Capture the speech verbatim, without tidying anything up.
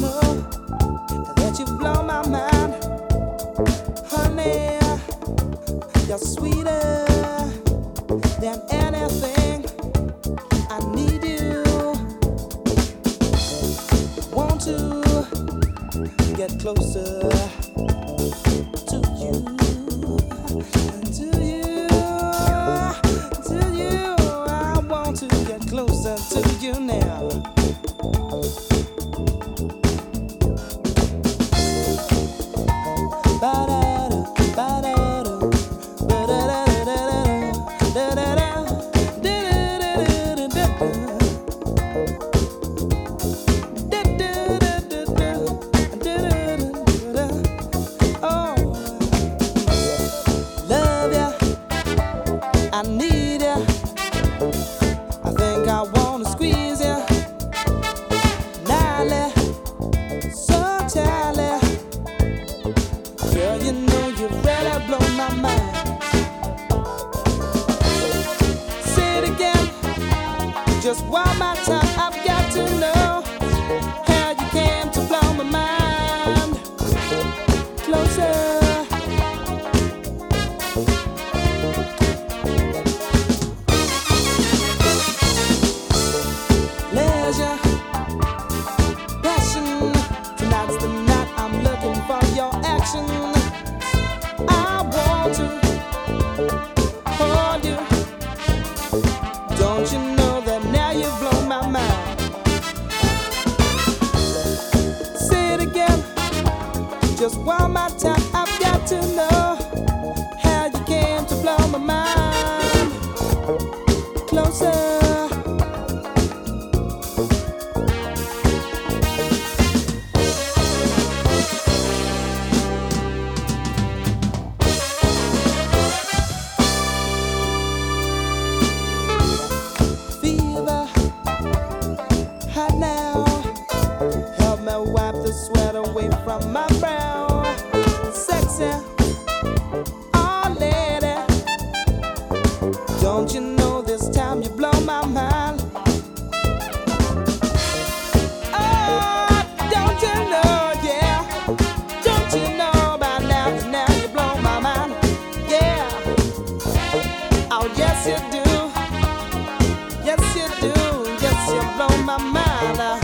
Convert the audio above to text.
know that you blow my mind, honey. You're sweeter than anything. I need you. Want to get closer to you, to you, to you. I want to get closer to you now. Ba-da-da, ba-da-da, ba-da-da-da-da-da, da-da-da, da-da-da-da-da-da. Oh, love ya, I need ya. I think I wanna squeeze ya, gnarly, so tightly. Girl, you know you really blow my mind. Say it again, just one more time. I've got to know how you came to blow my mind. Closer. Leisure, passion. Tonight's the night I'm looking for your action. I want to hold you. Don't you know that now you've blown my mind? Say it again, just one more time. I've got to know how you came to blow my mind. Closer. Fever, hot now. Help me wipe the sweat away from my brow. Sexy, oh lady. Don't you know this time you blow my mind? Oh, don't you know, yeah. Don't you know by now that now you blow my mind? Yeah. Oh, yes you do. Yes you do. Yes you blow my mind. Uh,